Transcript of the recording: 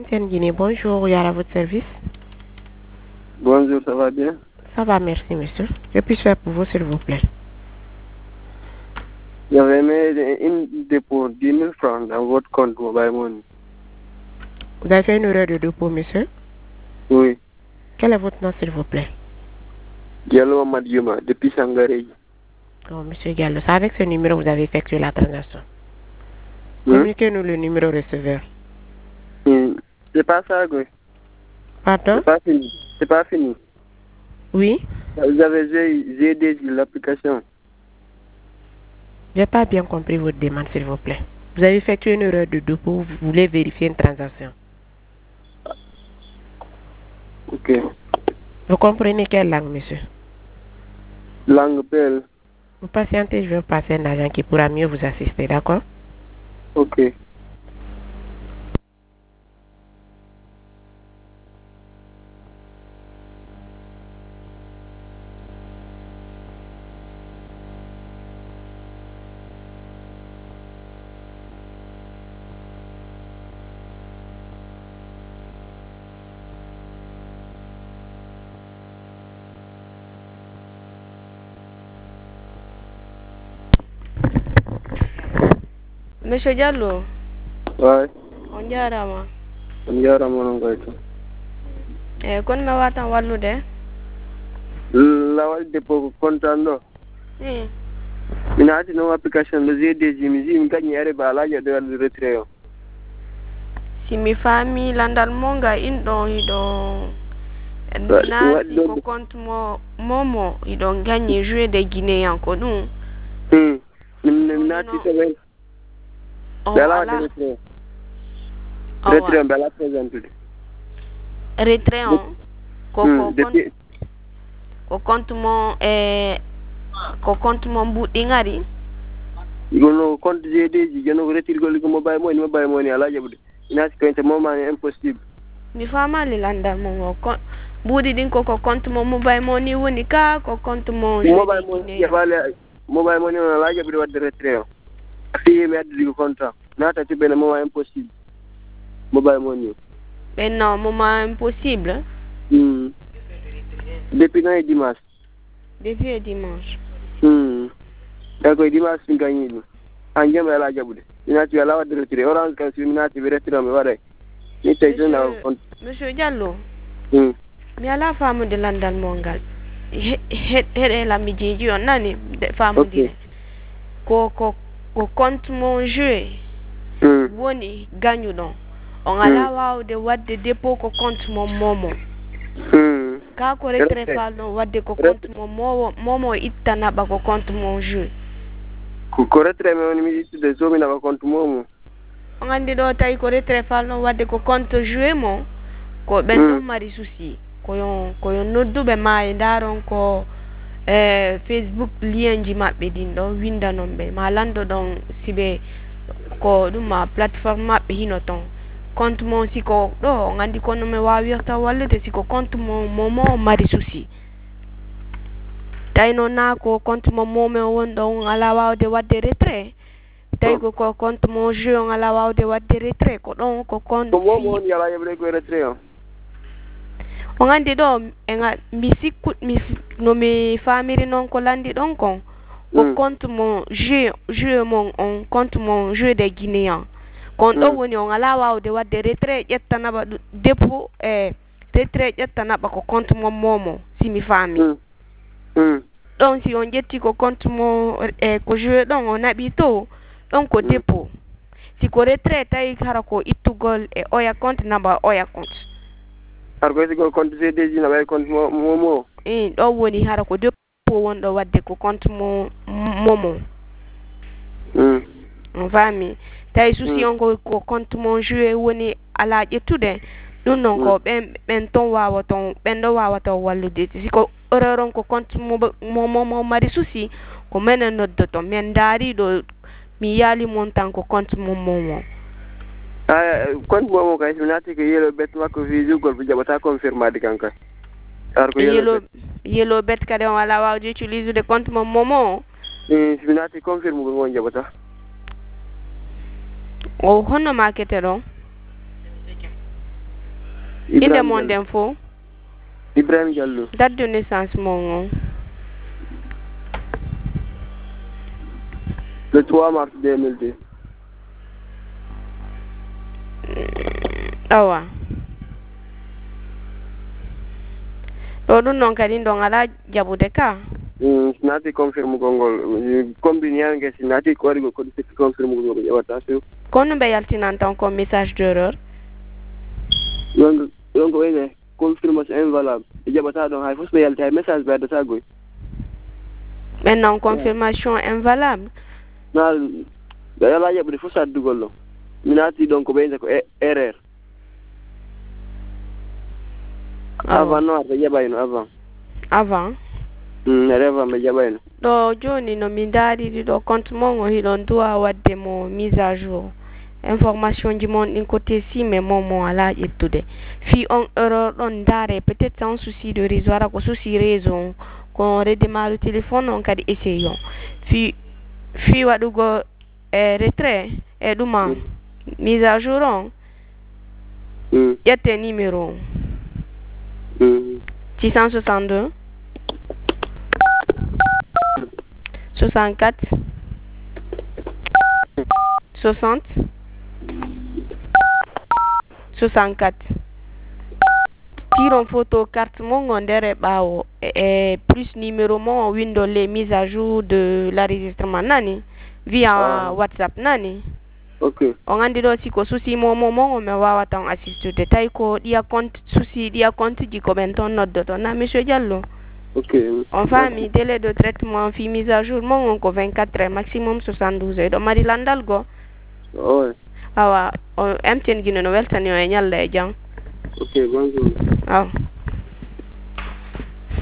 Guinée, bonjour, il y a à votre service. Bonjour, ça va bien? Ça va, merci, monsieur. Que puis-je faire pour vous, s'il vous plaît? J'avais mis une dépôt de 10 000 francs dans votre compte Mobile Money. Vous avez fait une erreur de dépôt, monsieur? Oui. Quel est votre nom, s'il vous plaît? Diallo Madiuma, depuis Sangaré. Oh, monsieur Gallo, c'est avec ce numéro que vous avez effectué la transaction. Communiquez-nous le numéro receveur. C'est pas ça, quoi. Pardon? C'est pas fini. C'est pas fini. Oui? Vous avez GD l'application. J'ai pas bien compris votre demande, s'il vous plaît. Vous avez effectué une erreur de dépôt, vous voulez vérifier une transaction. Ok. Vous comprenez quelle langue, monsieur? Langue PL. Vous patientez, je vais passer un agent qui pourra mieux vous assister, d'accord? Ok. Monsieur Diallo. Ouais. On jarama. On jarama non koyto. Kon me watan wallude. Lawal dépôt kontaan do. Minati no application le GD mi gagni are balaje de wal retrait yo. Si mi fami landal monga indo ido nati ko compte momo ido gagni jouer de guinéen ko dum. Nati te bela de retrait. Retrait bela présente. Retrait on ko compte mon ko compte mon buɗɗi ngari gono compte GD ji gono retire gol ko mobile money ala jabude inati ko moment impossible mi fama li landal mon ko buɗi din ko compte mon mobile money woni ka ko compte mon mobile money ya bale mobile money ala jabude wadde retrait fi mi addi ko contrat nata to bene moment impossible mobile money non moment impossible depuis no dimanche depuis dimanche d'accord dimanche mi gagni ni anjem ala jabude inati ala wadde retrait orange kan si minati bi retrait mi wada ni tay jona monsieur Diallo mi ala famu de landal mongal heɗe la mi jeji on nani famu dire ko compte mon jeu woni gagne non on ala wawde wadde dépôt ko compte mon momo ka ko retrait fal non wadde ko compte mon momo ittana ba ko compte mon jeu ko retrait me woni mi ittude so mi na compte momo on andi do tay ko retrait fal non wadde ko compte jeu mo ko ben do mari souci ko yon noddube ma e daron ko Facebook lien ji mabbe din do winda non be ma lando don sibe ko duma plateforme mabbe hinoton compte mon siko do ngandi kono me wawirta wallude siko compte mon momo mari souci tay non na ko compte mon momo wondo ala wawde wadde retrait tay ko compte mon jeu ala wawde wadde retrait ko don ko compte momo on yala yebre ko retrait on andi do mi sikku no mi famiri non ko landi don kon ko compte mon jeu mon on compte mon jeu de guinéen kon do woni on ala wawde wadde retrait ƴettana ba dépôt retrait ƴettana ba ko compte mon momo si mi fami don si on ƴetti ko compte mon ko jeu don on abi to don ko dépôt si ko retrait tay hara ko ittugol oya compte namba oya compte har ko ko compte GD ji na bay compte momo do woni hara ko dépôt wondo wadde ko compte momo on fami tay souci on ko compte mon jeu woni ala ƴettude ɗum non ko ɓen ton wawaton ɓen ɗo wawata wallude siko erreur ko compte momo mari souci ko menen noddoto men daari ɗo mi yaali mon tan ko compte momo compte momo kay so nati ko yelo bet makko fi jugol bu jabata confirmade kanka ar ko yelo bet kade on ala wawde utiliser de compte momo so nati confirme ko ngon jabata o honno makete ɗon Inde mon d'info. Ibrahim Diallo. Date de naissance mon. Le 3 mars 2002. Awa. Loolu non kadi ndong ala jabude ka. Nati confirme gongol. Combien ngeen si nati ko wari ko di confirme gongol yawata so. Kono be yaltinan tan ko message d'erreur. Donc wene confirmation invalable. Jabata don hay fos be yalta message be da goy. Maintenant confirmation invalable. Na yala yabude fos dugol lo. Minati donc be ko erreur. Avant no be yabayno avant. Avant. Reva me jabayno. Do joni no min dari do compte mon hilon doit wadde mo mise à jour. Information du monde d'un côté si mais mon ala ettude. Fi on erreur on dare peut-être sans souci de réseau ara ko souci raison qu'on redémarre le téléphone on kadi essayons. Fi wadugo retrait et duma mise à jour on. Yete numéro 662 64 60 64 tire photo carte mon ondere bawo plus numéro mon window les mises à jour de l'enregistrement nani via WhatsApp nani. Okay. On andi do siko susi mo me wawa tan assiste de tay ko dia compte susi dia compte di ko ben ton note to na monsieur Diallo. Okay. On famille délai de traitement fi mise à jour mon ko 24 heures maximum 72 heures do mari landal go. Ouais. Awa MTN gino no weltani o e nyalle e jang. Okay, bonjour. Aw.